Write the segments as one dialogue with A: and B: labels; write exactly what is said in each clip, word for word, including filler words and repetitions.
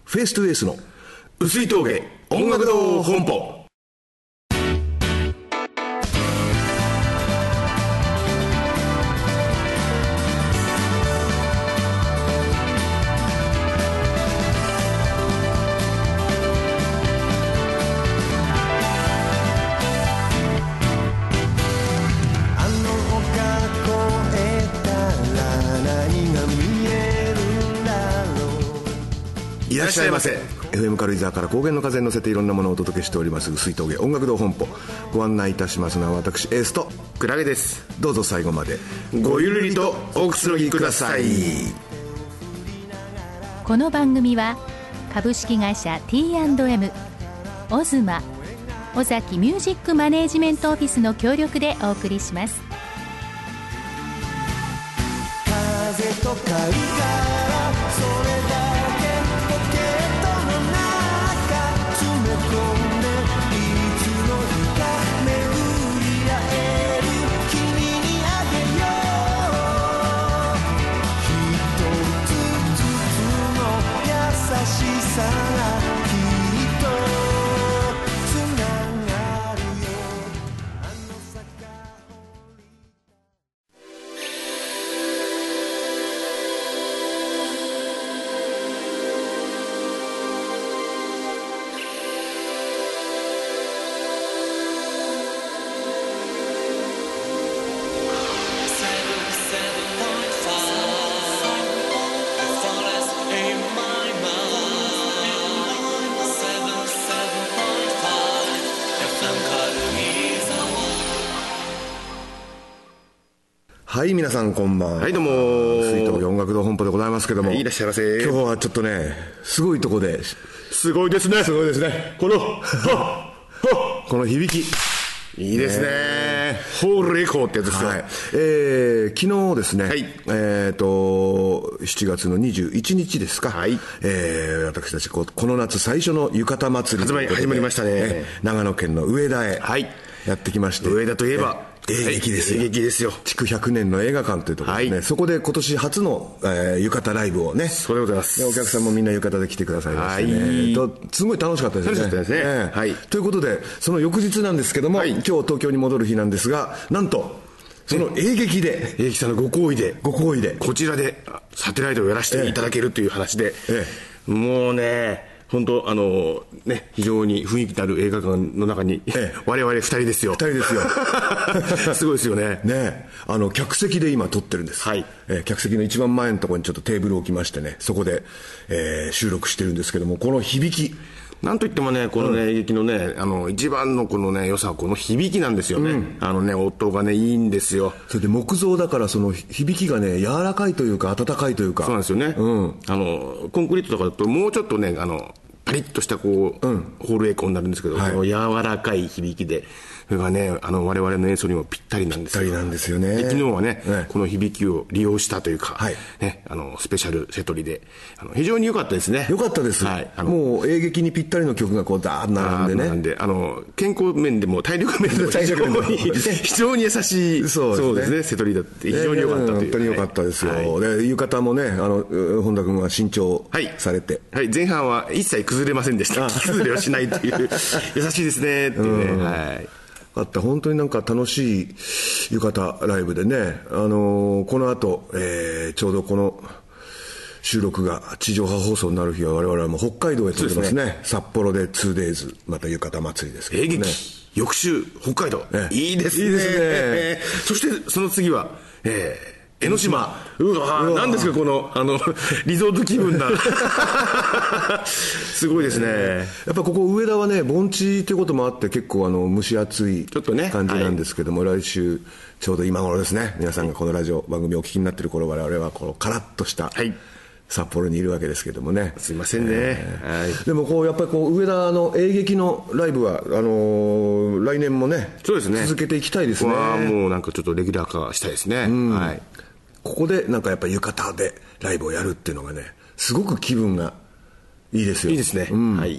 A: フェイストゥフェイスの薄い峠音楽堂本舗。いらっしゃいませ。 エフエム 軽井沢から高原の風に乗せていろんなものをお届けしております薄い峠音楽堂本舗。ご案内いたしますのは私エースと
B: クラゲです。
A: どうぞ最後まで
B: ごゆるりとおくつろぎください。
C: この番組は株式会社 ティーアンドエム、 オズマ、尾崎ミュージックマネージメントオフィスの協力でお送りします。
D: 風と貝殻それだ
A: はい、皆さんこんばんは。
B: はい、どうも
A: 薄い峠音楽堂本舗でございますけども、
B: いらっしゃいませ。
A: 今日はちょっとねすごいとこで、
B: すごいですね。
A: すごいですね。
B: このは
A: この響き
B: いいですね。ホールエコーってやつですよ。
A: はい、えー、昨日ですね、はい、えーとしちがつのにじゅういちにちですか、はい、えー、私たちこの夏最初の浴衣祭り
B: 始まり始まりましたね、
A: えー、長野県の上田へやってきまして、
B: 上田といえば、
A: えー、映劇ですよ。
B: 映劇ですよ。
A: 築ひゃくねんの映画館というところですね、はい、そこで今年初の、えー、浴衣ライブをね、
B: そうでございます。
A: お客さんもみんな浴衣で来てくださいましてね、はい、とすごい楽しかったですね。
B: 楽しかったですね、えー、はい。
A: ということでその翌日なんですけども、はい、今日東京に戻る日なんですが、なんとその映劇で、
B: 映劇さんのご好意で
A: ご好意で
B: こちらでサテライトをやらせていただけるという話で、ええ、もうね本当あのね、非常に雰囲気のある映画館の中に、ええ、我々ふたりですよ。
A: ふたりですよ。
B: すごいですよね。
A: ね、あの客席で今撮ってるんです。はい、えー、客席の一番前のところにちょっとテーブルを置きましてね、そこで、えー、収録してるんですけども、この響き。
B: なんといってもね、このね、うん、映劇のね、あの一番のこのね良さはこの響きなんですよね。うん、あのね、音がねいいんですよ。
A: それで木造だからその響きがね柔らかいというか温かいというか。
B: そうなんですよね。うん、あのコンクリートとかだともうちょっとねあのパリッとしたこう、うん、ホールエコーになるんですけど、はい、この柔らかい響きで。それがね、あの我々の演奏にもぴったりなんですよ。
A: ぴったりなんですよね。
B: 昨日はね、ね、この響きを利用したというか、はい、ね、あのスペシャルセトリで、あの非常に良かったですね。
A: 良かったです。はい、あのもう映劇にぴったりの曲がこうダーッ並んでね。
B: なんで、あの健康面でも体力面でも非常に非常に優しい
A: そうですね、そうですね
B: セトリだって非常に良かったという、ね。
A: 本当に良かったですよ。はい、で浴衣もね、あの本田君は新調されて、
B: はい、はい、前半は一切崩れませんでした。崩れはしないという優しいですねっていうね。はい。
A: あった本当になんか楽しい浴衣ライブでね、あのー、この後、えー、ちょうどこの収録が地上波放送になる日は我々はもう北海道へ飛んでますね。ね、札幌で ツーデイズ また浴衣祭りですけどね。
B: 映劇翌週北海道、ええ、いいですね。
A: いいですね、
B: えー、そしてその次は、えー江ノ島。うわ何ですかこのあのリゾート気分だ。すごいですね。
A: やっぱここ上田はね盆地ということもあって結構あの蒸し暑い感じなんですけども、ね、はい、来週ちょうど今頃ですね、皆さんがこのラジオ番組をお聞きになっている頃、我々はこのカラッとした札幌にいるわけですけどもね。
B: すいませんね、えーはい、
A: でもこうやっぱりこう上田の映劇のライブはあのー、来年もね、
B: そうですね、
A: 続けていきたいですね。
B: ここはもうなんかちょっとレギュラー化したいですね、うん、はい、
A: ここでなんかやっぱり浴衣でライブをやるっていうのがねすごく気分がいいですよ。
B: いいですね、
A: うん、
B: はい、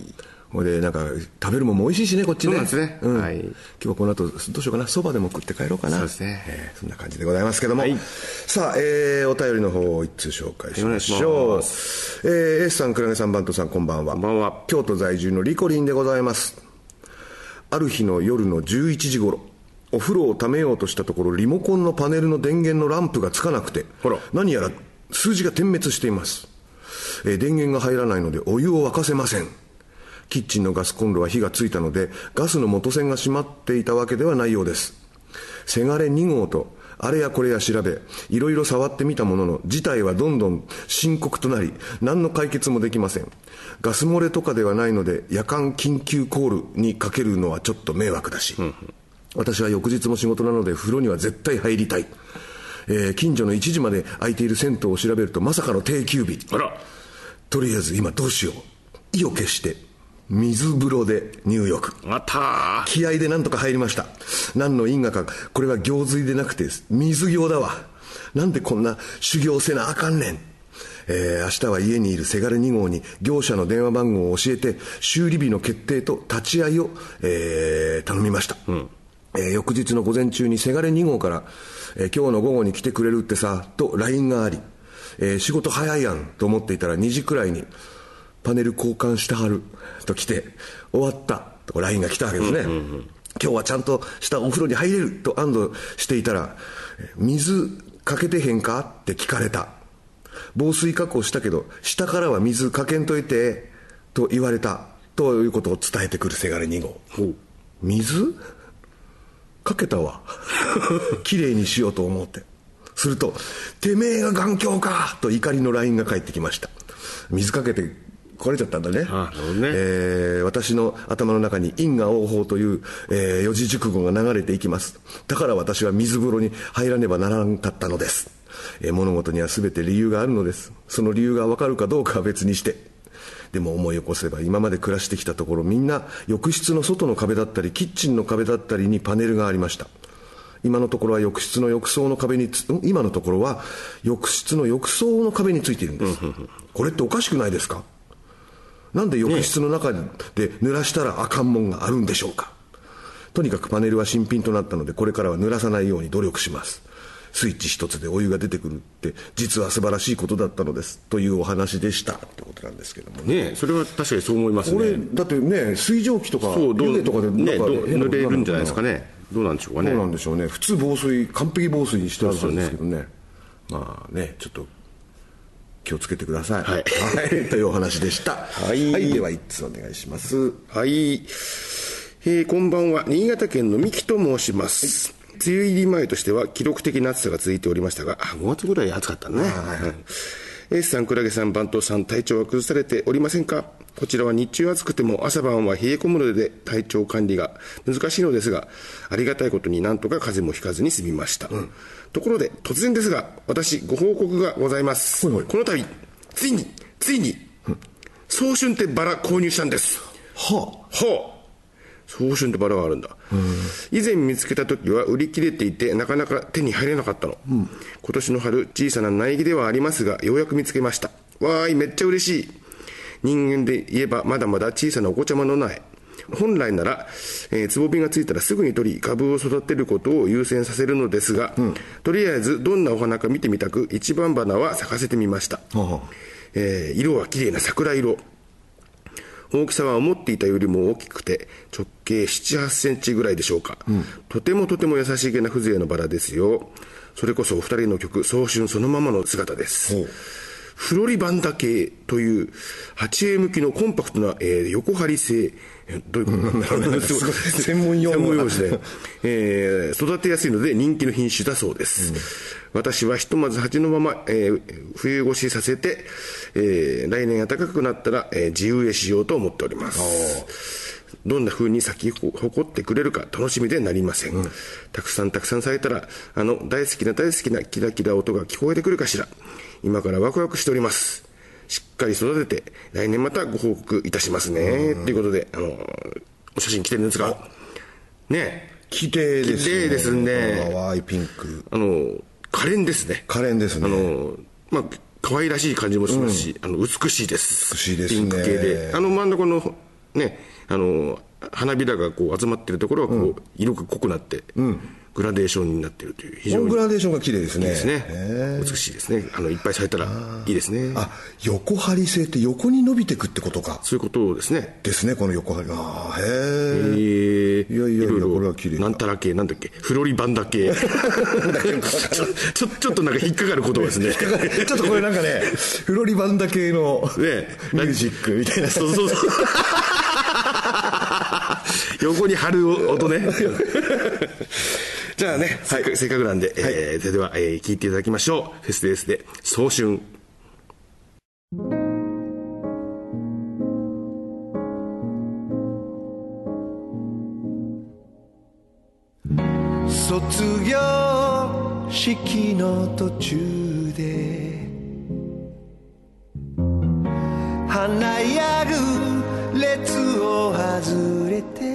A: ほいでなんか食べるもんも美味しいしねこっちね。
B: そうなんですね、
A: うん、
B: はい、
A: 今日はこの後どうしようかな、そばでも食って帰ろうかな。
B: そうですね、
A: えー、そんな感じでございますけども、
B: はい、
A: さあ、えー、お便りの方を一通紹介しましょう。えー、S さん、クラゲさん、バントさん、こんばんは。
B: こんばんは。
A: 京都在住のリコリンでございます。ある日の夜のじゅういちじ頃、お風呂をためようとしたところ、リモコンのパネルの電源のランプがつかなくて、
B: ほら
A: 何やら数字が点滅しています。えー、電源が入らないのでお湯を沸かせません。キッチンのガスコンロは火がついたのでガスの元栓が閉まっていたわけではないようです。せがれに号とあれやこれや調べいろいろ触ってみたものの事態はどんどん深刻となり何の解決もできません。ガス漏れとかではないので夜間緊急コールにかけるのはちょっと迷惑だし、うんうん、私は翌日も仕事なので風呂には絶対入りたい。えー、近所のいちじまで空いている銭湯を調べるとまさかの定休日。
B: あら、
A: とりあえず今どうしよう。意を決して水風呂で入浴。
B: あった
A: 気合でなんとか入りました。何の因果かこれは行水でなくて水行だわ。なんでこんな修行せなあかんねん。えー、明日は家にいるせがれに号に業者の電話番号を教えて修理日の決定と立ち会いを、えー、頼みました、うんえー、翌日の午前中にせがれに号から、えー、今日の午後に来てくれるってさと ライン があり、えー、仕事早いやんと思っていたらにじくらいにパネル交換してはると来て終わったと ライン が来たわけですね、うんうんうん、今日はちゃんとしたお風呂に入れると安堵していたら水かけてへんかって聞かれた。防水加工したけど下からは水かけんといてと言われたということを伝えてくるせがれに号。水かけたわきれいにしようと思って。するとてめえが眼鏡かと怒りの ライン が返ってきました。水かけて壊れちゃったんだね。
B: ああ、なるほどね。
A: えー、私の頭の中に因果応報という、えー、四字熟語が流れていきます。だから私は水風呂に入らねばならんかったのです。えー、物事には全て理由があるのです。その理由が分かるかどうかは別にして、でも思い起こせば今まで暮らしてきたところみんな浴室の外の壁だったりキッチンの壁だったりにパネルがありました。今のところは浴室の浴槽の壁につ、ん今のところは浴室の浴槽の壁についているんです。これっておかしくないですか。なんで浴室の中で濡らしたらあかんもんがあるんでしょうか。とにかくパネルは新品となったのでこれからは濡らさないように努力します。スイッチ一つでお湯が出てくるって実は素晴らしいことだったのですというお話でしたってことなんですけども
B: ね, ねそれは確かにそう思いますね。これ
A: だってね水蒸気とか湯気とかでなんか、ね、
B: 濡れるんじゃないですかね。どうなんでしょうかね。
A: そうなんでしょうね。普通防水完璧防水にしてあるんですけど ね, ねまあねちょっと気をつけてください、はいはい、というお話でした、はい、はい、では一つお願いします。
B: はい、えー、こんばんは。新潟県の三木と申します、はい。梅雨入り前としては記録的な暑さが続いておりましたがごがつぐらい暑かったね、はいはい、S さん、クラゲさん、番頭さん、体調は崩されておりませんか。こちらは日中暑くても朝晩は冷え込むので体調管理が難しいのですがありがたいことになんとか風邪もひかずに済みました、うん、ところで突然ですが私ご報告がございます、はいはい、この度ついについに、うん、早春ってバラ購入したんです。
A: は
B: あはあ早春ってバラがあるんだ。以前見つけた時は売り切れていてなかなか手に入れなかったの、うん、今年の春小さな苗木ではありますがようやく見つけました。わーいめっちゃ嬉しい。人間で言えばまだまだ小さなお子ちゃまの苗。本来なら、えー、つぼみがついたらすぐに取り株を育てることを優先させるのですが、うん、とりあえずどんなお花か見てみたく一番花は咲かせてみました、えー、色は綺麗な桜色。大きさは思っていたよりも大きくて直径なな、はちセンチぐらいでしょうか、うん、とてもとても優しげな風情のバラですよ。それこそお二人の曲早春そのままの姿です。フロリバンダ系という はちエー 向きのコンパクトな、えー、横張り性、どういうことなんだろうね
A: 専門用語
B: ですね、えー、育てやすいので人気の品種だそうです、うん、私はひとまず鉢のまま、えー、冬越しさせて、えー、来年暖かくなったら、えー、地植えしようと思っております。どんな風に咲き誇ってくれるか楽しみでなりません、うん、たくさんたくさん咲いたらあの大好きな大好きなキラキラ音が聞こえてくるかしら。今からワクワクしております。しっかり育てて来年またご報告いたしますねということであのお写真来てるんですがね
A: 綺麗ですね。
B: 綺麗ですね。
A: 淡いピンク。
B: あの可憐ですね。
A: 可憐ですね。
B: あのまあ可愛らしい感じもしますし、うん、あの美しいです。
A: 美しいですね。
B: ピンク系であの真ん中のね、あの花びらがこう集まってるところはこう、うん、色が濃くなって、うん、グラデーションになっているという非常に
A: グラデーションが綺麗ですね。
B: いいですね。美しいですね。あのいっぱい咲いたらいいですね。
A: あ、横張り性って横に伸びていくってことか。
B: そういうことですね。
A: ですね、この横張り。ああ、へ
B: え。
A: いやいやいや、いろいろこれは綺麗。
B: なんたら系、なんだっけ、フロリバンダ系。ちょちょっとなんか引っかかる言葉ですね。
A: ちょっとこれなんかね、フロリバンダ系のねミュージックみたいな。
B: そうそうそう。横に貼る音ね。じゃあね、はい、せっかくなんで、はい、えー、それでは、えー、聴いていただきましょう。フェスデースで早春。
D: 卒業式の途中で華やぐ列を外れて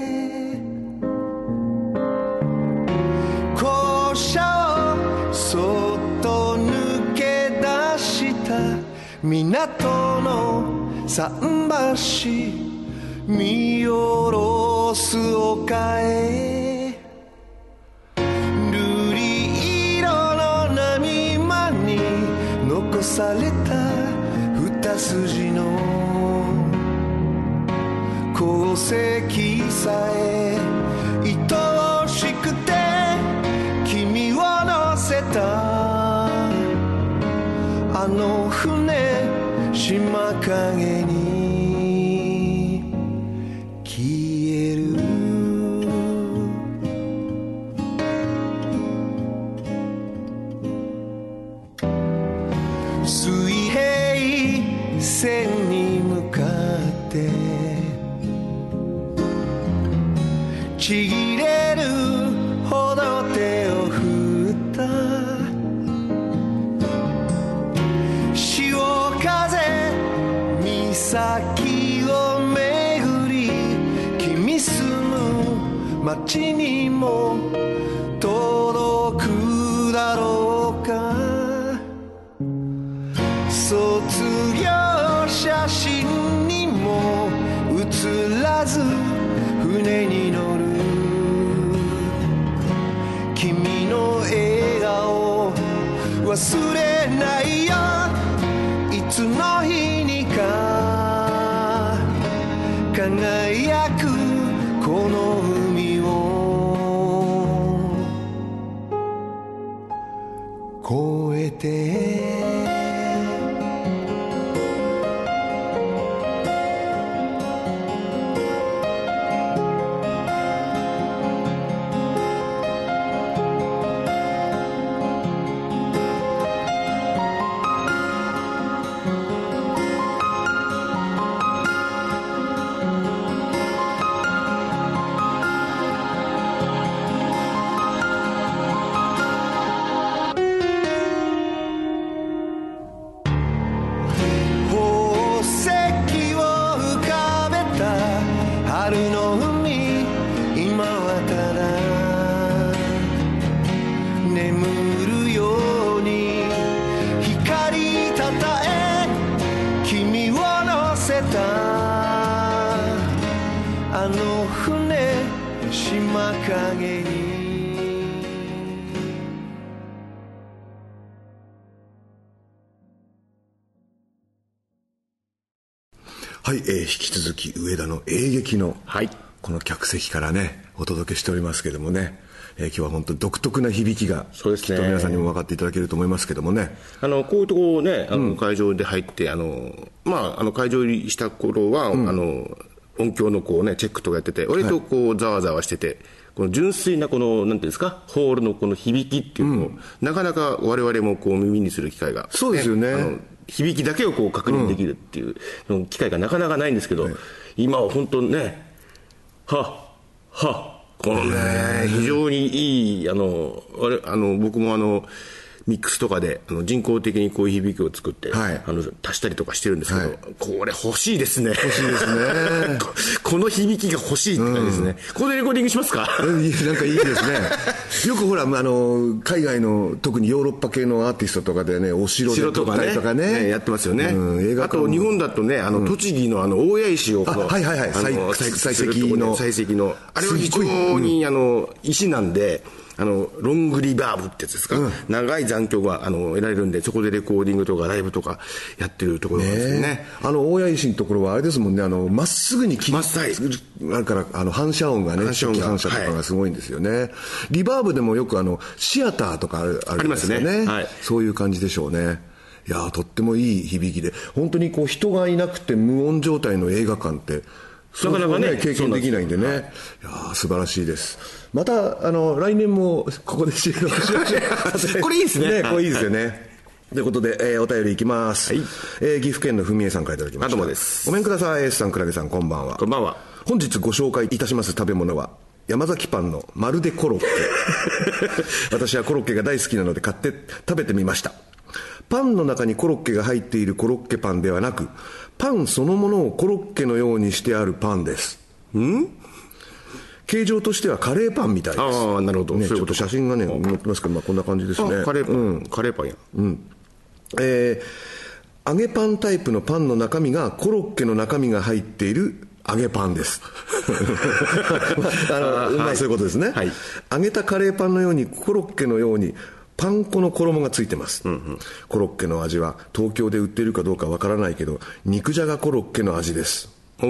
D: 校舎をそっと抜け出した港の桟橋見下ろす丘へ瑠璃色の波間に残された二筋の鉱石さえ愛おしくて君を乗せたあの船島影に消える水平線に向かってちぎれるほど手を振った潮風岬を巡り君住む街にも届くだろうか卒業写真にも写らず船に乗る君の笑顔忘れないよいつの日にか輝くこの海を越えてあの船島影に
A: はい、えー、引き続き上田の演劇の、
B: はい、
A: この客席からねお届けしておりますけどもね、えー、今日は本当に独特な響きが
B: そうですね、
A: きっと皆さんにも分かっていただけると思いますけどもね、
B: あのこういうところをねあの会場で入って、うん、あのまああの会場入りした頃は、うん、あの音響のこうねチェックとかやってて割とこうざわざわしてて、この純粋なこのなんていうんですかホールのこの響きっていうのを、うん、なかなか我々もこう耳にする機会が、ね、
A: そうですよね、
B: あの響きだけをこう確認できるっていうの機会がなかなかないんですけど、うん、今は本当ねははこのね非常にいいあのあれあの僕もあのミックスとかであの人工的にこういう響きを作って、はい、あの足したりとかしてるんですけど、はい、これ欲しいですね。
A: 欲しいですね
B: こ, この響きが欲しいって感じですね、うん、ここでレコーディングしますか？
A: なんかいいですねよくほらあの海外の特にヨーロッパ系のアーティストとかでね、お城で撮ったりとか ね, ね, ねや
B: ってますよね、うん、映画あと日本だとね、あの、うん、栃木のあの大谷石をこの、
A: はいはいはい、採石の
B: 採石のあれは非常に、うん、あの石なんで、あのロングリバーブってやつですか、うん、長い残響があの得られるんで、そこでレコーディングとかライブとかやってるところなんですよ ね, ね
A: あの大谷石のところはあれですもんね、まっすぐに切りあるからあの反射音がね、
B: 反射音が
A: 反射とかがすごいんですよね、はい、リバーブでもよくあのシアターとかあるあるんですよ ね, ありますね、はい、そういう感じでしょうね。いやとってもいい響きで、本当にこう人がいなくて無音状態の映画館ってなかなかね経験できないんでね、はい、いや素晴らしいです。またあの来年もここで収録しましょう
B: これいいです ね,
A: ねこれいいですよね、はい、ということで、えー、お便りいきます、はい。えー、岐阜県の文江さんからいただきました。
B: どうもです。
A: ごめんください。エースさん、クラゲさん、こんばんは。
B: こんばんは。
A: 本日ご紹介いたします食べ物は山崎パンのまるでコロッケ私はコロッケが大好きなので買って食べてみました。パンの中にコロッケが入っているコロッケパンではなく、パンそのものをコロッケのようにしてあるパンです。ん形状としてはカレーパンみたいです。
B: ああ、なるほど、
A: ね、ちょっと写真がね載ってますけど、まあ、こんな感じですね。
B: カレーパン、
A: うん、
B: カレーパンや、
A: うんえー、揚げパンタイプのパンの中身がコロッケの中身が入っている揚げパンですあのあ、まあ、そういうことですね、はい、揚げたカレーパンのようにコロッケのようにパン粉の衣がついてます、うんうん、コロッケの味は東京で売っているかどうかわからないけど肉じゃがコロッケの味です。うん、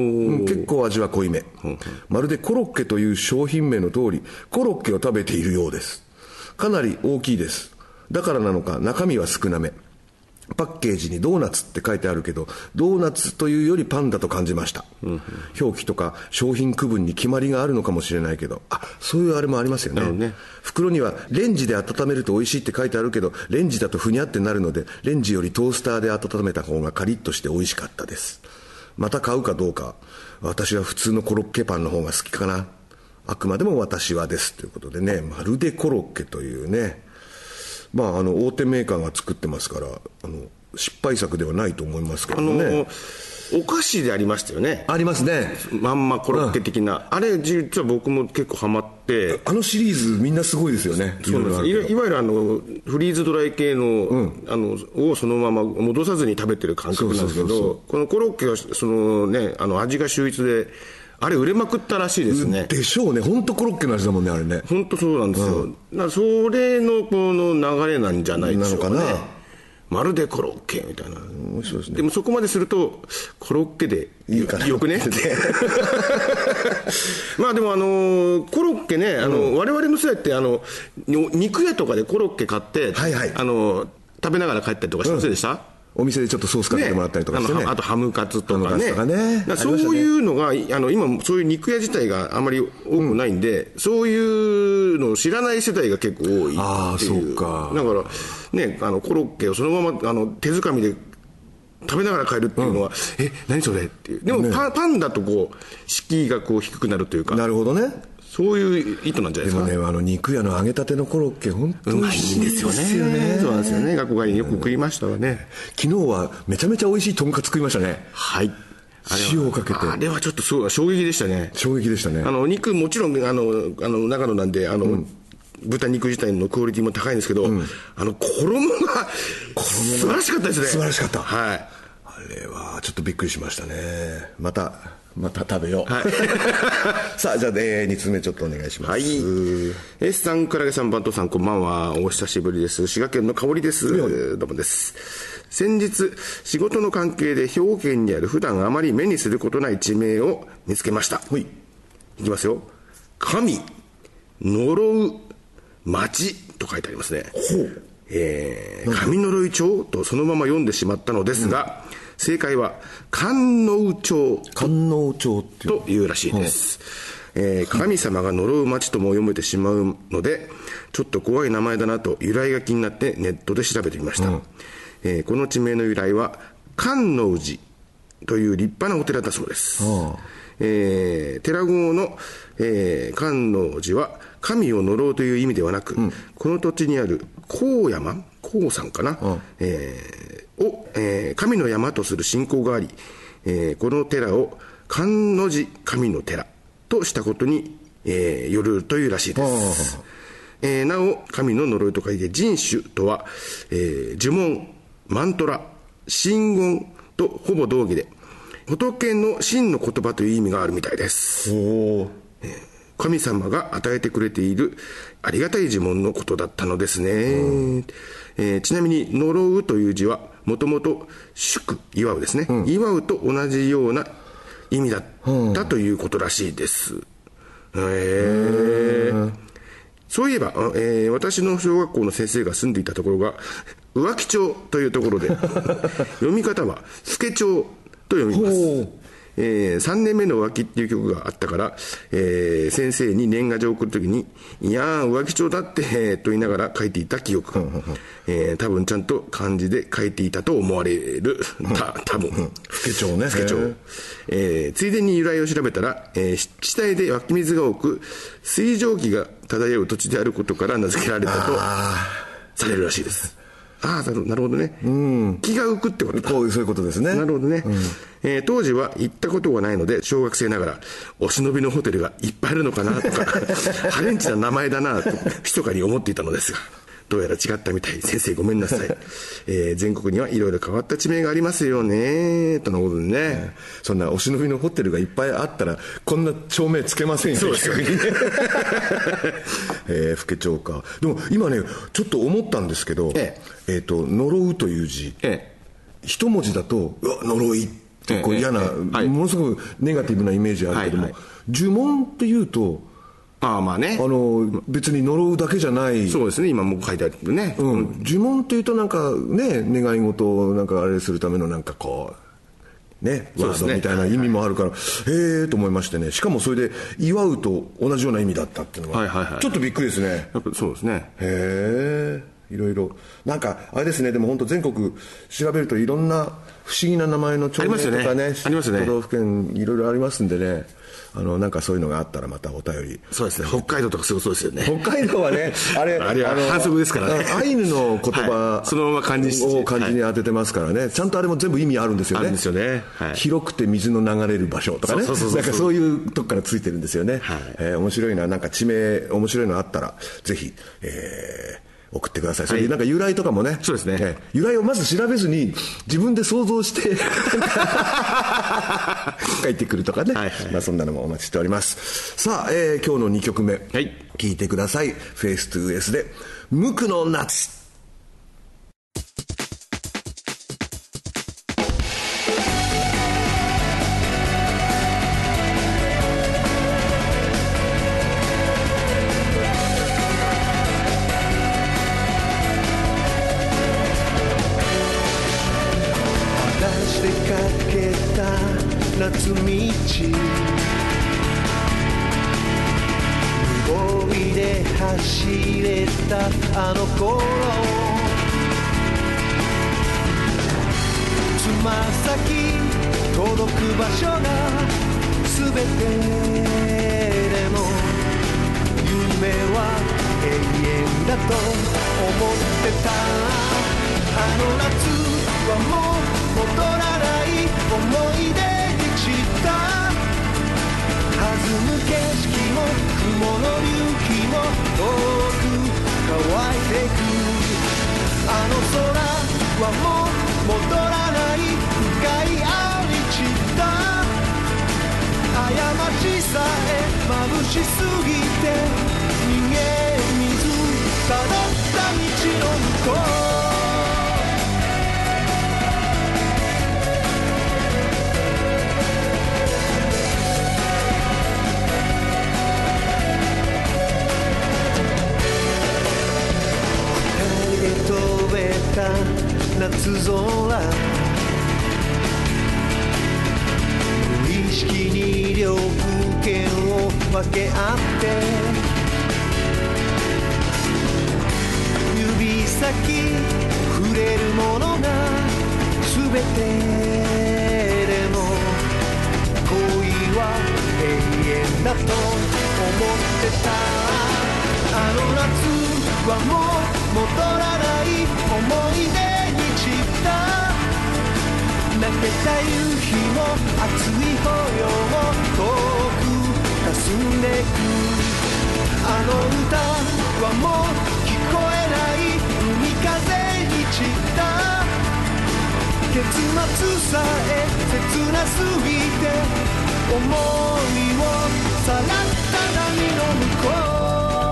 A: 結構味は濃いめ、うんうん、まるでコロッケという商品名の通りコロッケを食べているようです。かなり大きいです。だからなのか中身は少なめ。パッケージにドーナツって書いてあるけどドーナツというよりパンだと感じました、うんうん、表記とか商品区分に決まりがあるのかもしれないけど、あ、そういうあれもありますよ ね, ね袋にはレンジで温めると美味しいって書いてあるけどレンジだとふにゃってなるのでレンジよりトースターで温めた方がカリッとして美味しかったです。また買うかどうか、私は普通のコロッケパンの方が好きかな。あくまでも私はですということでね、まるでコロッケというね、まあ、あの大手メーカーが作ってますからあの失敗作ではないと思いますけどね。あの
B: お菓子でありましたよね。
A: ありますね。
B: まんまコロッケ的な、うん、あれ実は僕も結構ハマって、
A: あのシリーズみんなすごいですよね。
B: そうなんです。 い, いわゆるあのフリーズドライ系の、うん、あのをそのまま戻さずに食べてる感覚なんですけど、そうそうそうそう、このコロッケはその、ね、あの味が秀逸であれ売れまくったらしいですね。
A: でしょうね。本当コロッケの味だもんね、あれね。
B: 本当そうなんですよ、うん、だからそれのこの流れなんじゃないでしょうかね。なのかな。まるでコロッケみたいな、うん、そうですね。でもそこまでするとコロッケでいいかなよくねまあでもあのコロッケね、あの、うん、我々の世代ってあの肉屋とかでコロッケ買って、はいはい、あの食べながら帰ったりとかしませんでした、うん、
A: お店でちょっとソースかけてもらったりとかしてね、
B: あ, あとハムカツとか ね,
A: とかね
B: そういうのが、ね、あの今そういう肉屋自体があまり多くないんで、うん、そういうのを知らない世代が結構多いっていう。
A: ああそうか。
B: だからね、あのコロッケをそのままあの手づかみで食べながら帰るっていうのは、うん、え何それっていう。でも パ,、ね、パンだとこう敷居がこう低くなるというか。
A: なるほどね。
B: そういう意図なんじゃないですか。
A: でもね、あの肉屋の揚げたてのコロッケ本当に美味しいですよ ね,
B: よねそうなんですよね。学校帰りによく食いましたわね、
A: うん、昨日はめちゃめちゃ美味しいとんかつ食いましたね。
B: はい。
A: 塩をかけて。
B: あれはちょっとすごい衝撃でしたね。
A: 衝撃でしたね。
B: あの肉もちろんあのあの長野なんであの、うん、豚肉自体のクオリティも高いんですけど、うん、あの衣が素晴らしかったですね。
A: 素晴らしかった。
B: はい。
A: あれはちょっとびっくりしましたね。またまた食べよう、はい、さあじゃあ、えー、につ目ちょっとお願いします。はい。
B: S さん、クラゲさん、バントさん、こんばんは。お久しぶりです。滋賀県の香りです。どうもです。先日仕事の関係で兵庫県にある普段あまり目にすることない地名を見つけました。はい。いきますよ。神呪う町と書いてありますね。ほう。えー、上呪い町とそのまま読んでしまったのですが、うん、正解は観音町
A: 観音町っていう
B: というらしいです、えー、神様が呪う町とも読めてしまうのでちょっと怖い名前だなと由来が気になってネットで調べてみました、うん、えー、この地名の由来は観音寺という立派なお寺だそうです、えー、寺号の、えー、観音寺は神を呪うという意味ではなく、うん、この土地にある高山高高山かな、うんえー、を、えー、神の山とする信仰があり、えー、この寺を観音寺神の寺としたことに、えー、よるというらしいです。えー、なお神の呪いと書いて神主とは、えー、呪文、マントラ、神言とほぼ同義で仏の真の言葉という意味があるみたいです。おー、えー、神様が与えてくれているありがたい呪文のことだったのですね、うんえー、ちなみに呪うという字はもともと祝、祝うですね、うん、祝うと同じような意味だったということらしいです。へー。そういえば、えー、私の小学校の先生が住んでいたところが浮気町というところで読み方は助町と読みます。えー、さんねんめの浮気っていう曲があったから、えー、先生に年賀状を送るときにいやー浮気帳だってと言いながら書いていた記憶が、えー、多分ちゃんと漢字で書いていたと思われるた多分
A: 老け帳ね、
B: 老け帳、えー、ついでに由来を調べたら、えー、湿地帯で湧き水が多く水蒸気が漂う土地であることから名付けられたとされるらしいです。ああ、なるほどね、うん、気が浮くってことだ。
A: こうそういうことですね。
B: なるほどね、うんえー、当時は行ったことがないので小学生ながらお忍びのホテルがいっぱいあるのかなとかハレンチな名前だなと密かに思っていたのですがどうやら違ったみたい。先生ごめんなさい、えー、全国にはいろいろ変わった地名がありますよねとのことでね、え
A: ー、そんなお忍びのホテルがいっぱいあったらこんな町名つけませんよ。
B: そうですよね
A: えー、老け町か。でも今ねちょっと思ったんですけど、えーえー、と呪うという字、えー、一文字だとうわ呪いってこう嫌な、えーえーはい、ものすごくネガティブなイメージあるけども、はいはい、呪文っていうと
B: ああまあね、
A: あの別に呪うだけじゃない。
B: そうですね、今もう書いてあるね、
A: うん、呪文っていうとなんかね願い事をなんかあれするためのなんかこうねワードみたいな意味もあるから、はいはい、へえと思いましてね。しかもそれで祝うと同じような意味だったっていうのは、はいはいはい、ちょっとびっくりですね。
B: やっぱそうですね。
A: へえ、いろいろなんかあれですね。でも本当全国調べるといろんな不思議な名前の町名とかね、
B: ありますね、
A: 都道府県いろいろありますんでね、あのなんかそういうのがあったらまたお便り。
B: そうですね、北海道とかすごそうですよね。
A: 北海道はねあれ
B: あれは反則ですからね。
A: アイヌの言葉、はい、
B: そのまま漢字
A: を漢字に当ててますからね、はい、ちゃんとあれも全部意味あるんですよね。
B: あるんですよね、はい、
A: 広くて水の流れる場所とかね、
B: そうそうそうそう、
A: なんかそういうとこからついてるんですよね、はいえー、面白いな、なんか地名面白いのあったらぜひ、えー送ってください。それでなんか由来とかもね、はい、
B: そうですね、
A: え由来をまず調べずに自分で想像して書いてくるとかね、はいはい、まあ、そんなのもお待ちしております。さあ、えー、今日のにきょくめ、はい、聞いてください。フェイストゥーエスで無垢の夏。
D: 夏道無防備で走れたあの頃、つま先届く場所が全てでも夢は永遠だと思ってた。あの夏はもう戻らない思い出弾む景色も雲の隆起も遠く乾いてく。あの空はもう戻らない深い青に散った。過ちさえ眩しすぎて逃げ水たどった道の向こう。夏空無意識に両空間を分け合って指先触れるものが全てでも恋は永遠だと思ってた。あの夏はもう戻らない思い出に散った。泣けた夕日も熱い抱擁も遠く霞んでく。あの歌はもう聞こえない海風に散った。結末さえ切なすぎて思いをさらった波の向こう。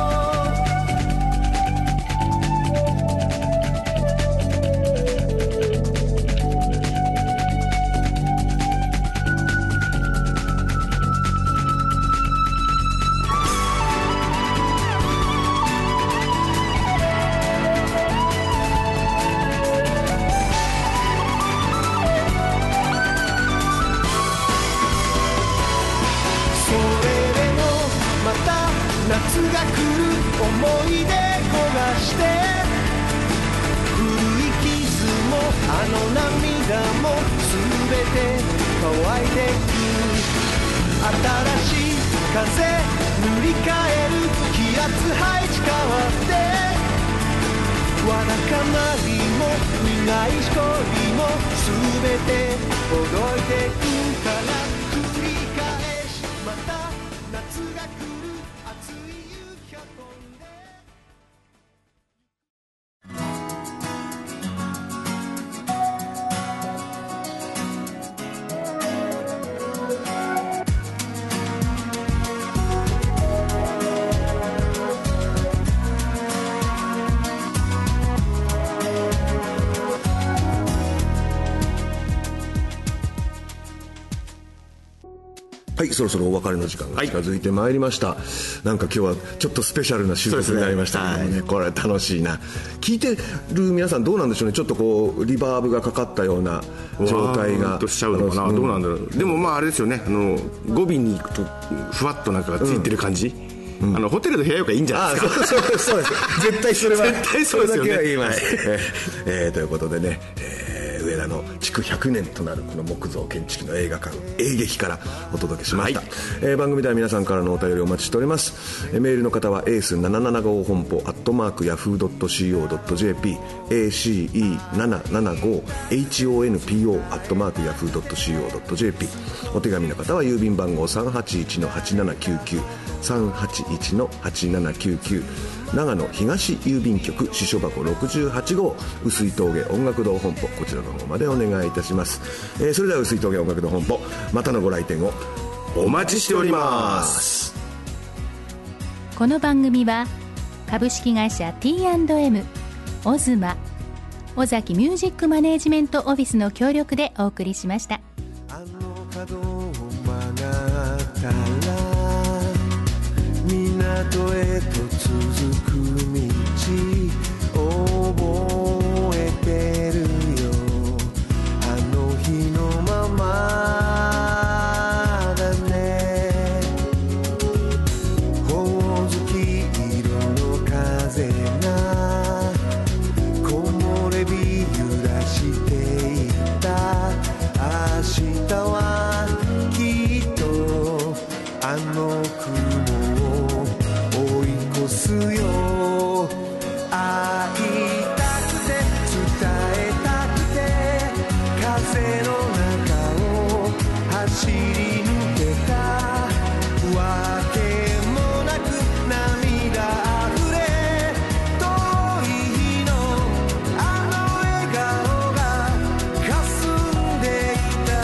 D: 夏が来る思い出焦がして古い傷もあの涙も全て乾いてく。新しい風塗り替える気圧配置変わってわだかまりも苦いしこりも全てほどいてくから繰り返しまた夏が来る。
A: はい、そろそろお別れの時間が近づいてまいりました、はい、なんか今日はちょっとスペシャルな収録になりましたけども ね, ね、はい、これは楽しいな。聞いてる皆さんどうなんでしょうね。ちょっとこうリバーブがかかったような状態が
B: としちゃうのかな、うん、どうなんだろう。でもまああれですよね、あの語尾に行くとふわっとなんかついてる感じ、うん、あのホテルの部屋よりいいんじゃないですか。
A: ああそうですそうです絶対それは
B: 絶対そうですよね。
A: それだけは言います、はいえー、ということでね、えー上田の築ひゃくねんとなるこの木造建築の映画館映劇からお届けしました、はいえー、番組では皆さんからのお便りをお待ちしております、えー、メールの方はエースななななご本舗アットマークヤフー .co.jp エーシーイーななななご エイチオーエヌピーオー アットマークヤフー .co.jp お手紙の方は郵便番号 さんはちいちのはちななきゅうきゅう さんはちいちのはちななきゅうきゅう長野東郵便局支所箱ろくじゅうはち号碓井峠音楽堂本舗、こちらの方までお願いいたします、えー、それでは碓井峠音楽堂本舗またのご来店をお待ちしております。
C: この番組は株式会社 ティーアンドエム オズマ尾崎ミュージックマネージメントオフィスの協力でお送りしました。
D: あの角を曲がったら港へと続く道覚えてるよ。あの日のままだね。ほおずき色の風が木漏れ日揺らしていた。明日はきっとあの雲を追い越すよ。会いたくて伝えたくて風の中を走り抜けた。わけもなく涙あふれ遠い日のあの笑顔が霞んできた。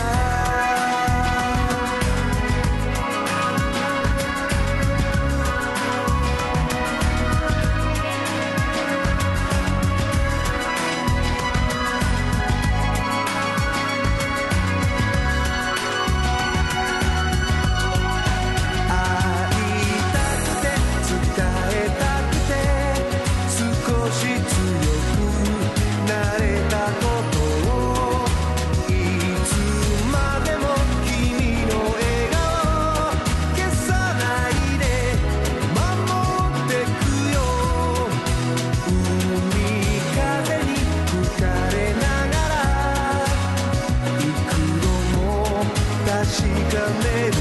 D: 確かめる